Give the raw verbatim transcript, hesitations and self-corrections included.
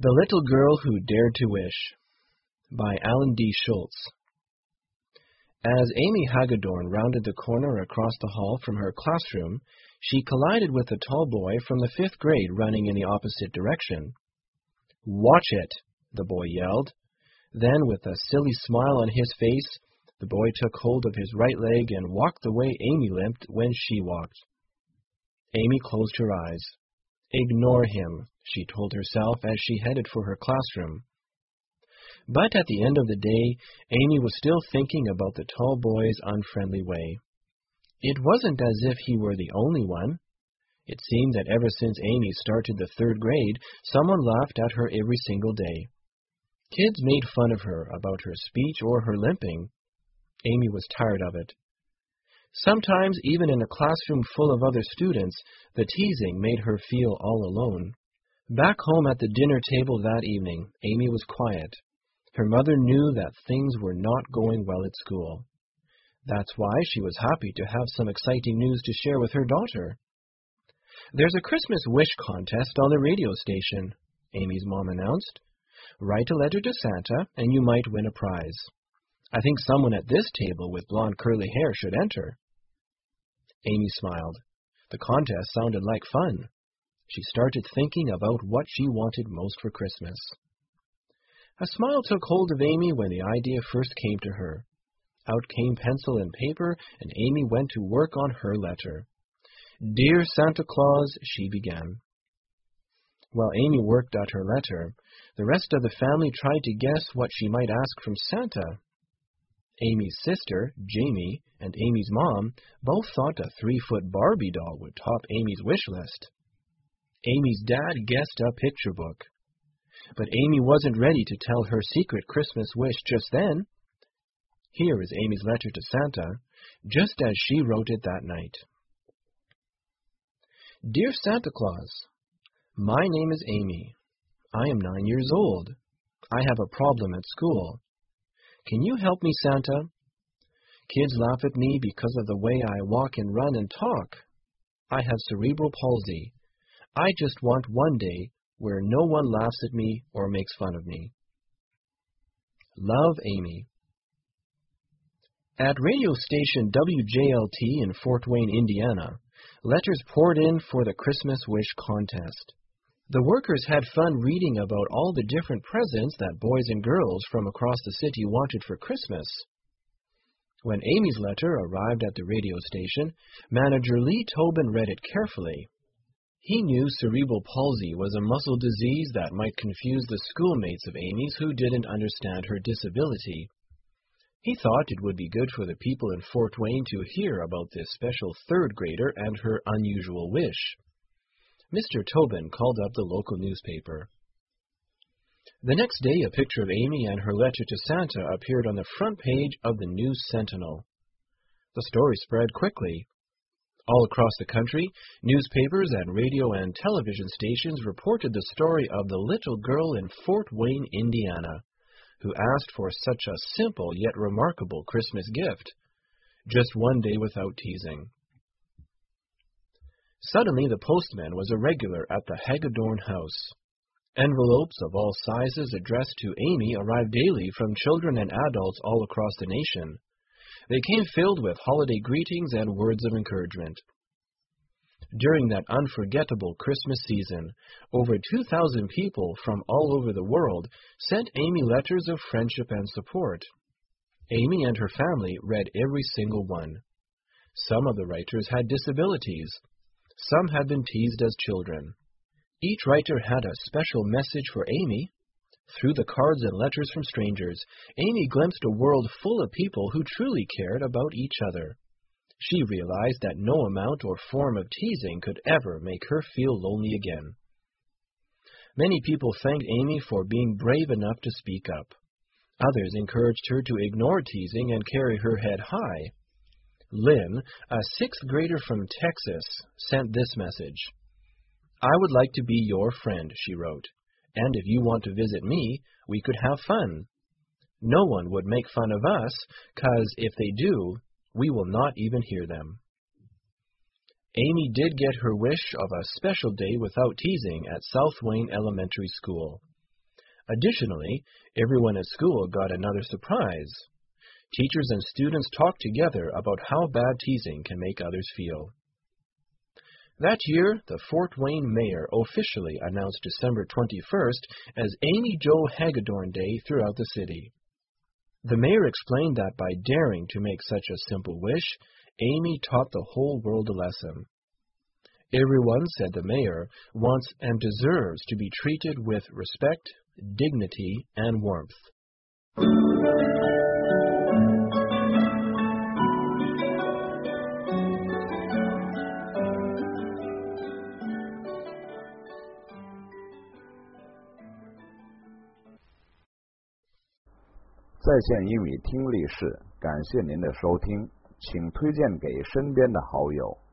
The Little Girl Who Dared to Wish by Alan D. Schultz. As Amy Hagedorn rounded the corner across the hall from her classroom, she collided with a tall boy from the fifth grade running in the opposite direction. "Watch it!" the boy yelled. Then, with a silly smile on his face, the boy took hold of his right leg and walked the way Amy limped when she walked. Amy closed her eyes. "Ignore him," she told herself as she headed for her classroom. But at the end of the day, Amy was still thinking about the tall boy's unfriendly way. It wasn't as if he were the only one. It seemed that ever since Amy started the third grade, someone laughed at her every single day. Kids made fun of her about her speech or her limping. Amy was tired of it. Sometimes, even in a classroom full of other students, the teasing made her feel all alone. Back home at the dinner table that evening, Amy was quiet. Her mother knew that things were not going well at school. That's why she was happy to have some exciting news to share with her daughter. "There's a Christmas wish contest on the radio station," Amy's mom announced. "Write a letter to Santa, and you might win a prize. I think someone at this table with blonde curly hair should enter." Amy smiled. The contest sounded like fun. She started thinking about what she wanted most for Christmas. A smile took hold of Amy when the idea first came to her. Out came pencil and paper, and Amy went to work on her letter. "Dear Santa Claus," she began. While Amy worked at her letter, the rest of the family tried to guess what she might ask from Santa. Amy's sister, Jamie, and Amy's mom both thought a three-foot Barbie doll would top Amy's wish list. Amy's dad guessed a picture book. But Amy wasn't ready to tell her secret Christmas wish just then. Here is Amy's letter to Santa, just as she wrote it that night. "Dear Santa Claus, my name is Amy. I am nine years old. I have a problem at school. Can you help me, Santa? Kids laugh at me because of the way I walk and run and talk. I have cerebral palsy. I just want one day where no one laughs at me or makes fun of me. Love, Amy." At radio station W J L T in Fort Wayne, Indiana, letters poured in for the Christmas Wish contest. The workers had fun reading about all the different presents that boys and girls from across the city wanted for Christmas. When Amy's letter arrived at the radio station, manager Lee Tobin read it carefully. He knew cerebral palsy was a muscle disease that might confuse the schoolmates of Amy's who didn't understand her disability. He thought it would be good for the people in Fort Wayne to hear about this special third grader and her unusual wish. Mister Tobin called up the local newspaper. The next day, a picture of Amy and her letter to Santa appeared on the front page of the News Sentinel. The story spread quickly. All across the country, newspapers and radio and television stations reported the story of the little girl in Fort Wayne, Indiana, who asked for such a simple yet remarkable Christmas gift, just one day without teasing. Suddenly, the postman was a regular at the Hagedorn house. Envelopes of all sizes addressed to Amy arrived daily from children and adults all across the nation. They came filled with holiday greetings and words of encouragement. During that unforgettable Christmas season, over two thousand people from all over the world sent Amy letters of friendship and support. Amy and her family read every single one. Some of the writers had disabilities. Some had been teased as children. Each writer had a special message for Amy. Through the cards and letters from strangers, Amy glimpsed a world full of people who truly cared about each other. She realized that no amount or form of teasing could ever make her feel lonely again. Many people thanked Amy for being brave enough to speak up. Others encouraged her to ignore teasing and carry her head high. Lynn, a sixth grader from Texas, sent this message. "I would like to be your friend," she wrote, "and if you want to visit me, we could have fun. No one would make fun of us, 'cause if they do, we will not even hear them." Amy did get her wish of a special day without teasing at South Wayne Elementary School. Additionally, everyone at school got another surprise. Teachers and students talked together about how bad teasing can make others feel. That year, the Fort Wayne mayor officially announced December twenty-first as Amy Jo Hagedorn Day throughout the city. The mayor explained that by daring to make such a simple wish, Amy taught the whole world a lesson. Everyone, said the mayor, wants and deserves to be treated with respect, dignity, and warmth. 在线英语听力室，感谢您的收听，请推荐给身边的好友。